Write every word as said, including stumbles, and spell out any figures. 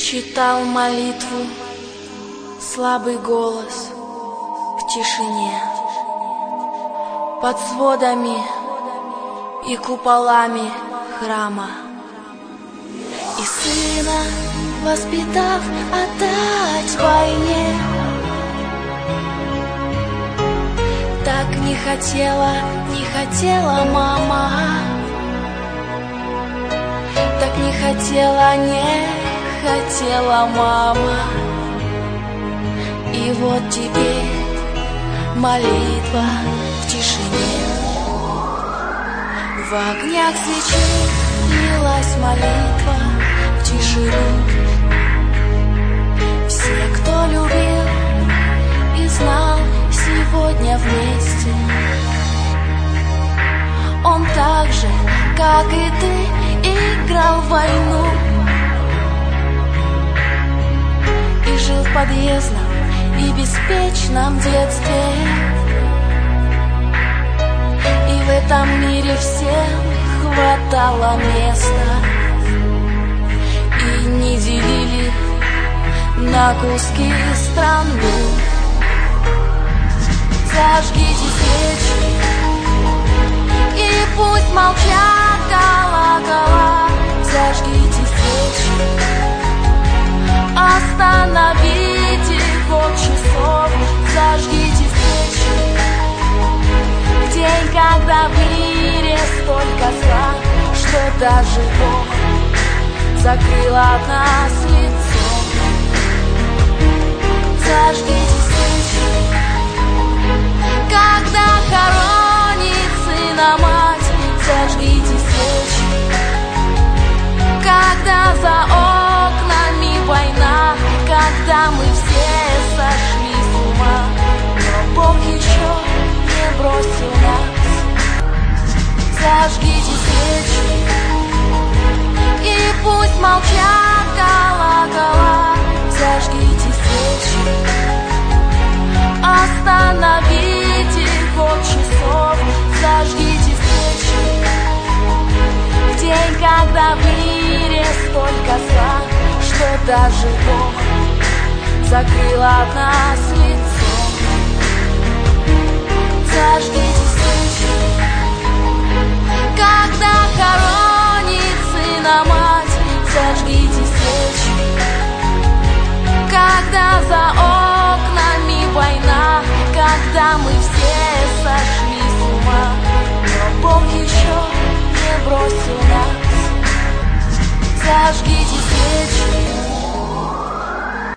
Читал молитву слабый голос в тишине, под сводами и куполами храма. И сына, воспитав, отдать войне, так не хотела, не хотела мама, так не хотела, не хотела мама. И вот теперь молитва в тишине, в огнях свечей лилась молитва в тишину. Все, кто любил и знал, сегодня вместе. Он так же, как и ты, играл в войну и жил в подъездном и беспечном детстве. И в этом мире всем хватало места, и не делили на куски страну. Зажгите свечи, и пусть молчат колокола. Зажгите свечи, остановите ход часов. Зажгите свечи в день, когда в мире столько зла, что даже Бог закрыл от нас лицо. Зажгите свечи, когда хоронит сына мать. Зажгите свечи, когда за окнами война, когда мы все сошли с ума, но Бог еще не бросил нас. Зажгите свечи, и пусть молчат колокола. Зажгите свечи, остановите ход часов. Зажгите свечи в день, когда в мире столько зла, что даже Бог закрыл от нас лицо. Зажгите свечи, когда хоронит сына мать. Зажгите свечи, когда за окнами война, когда мы все сошли с ума, но Бог еще не бросил нас. Зажгите свечи,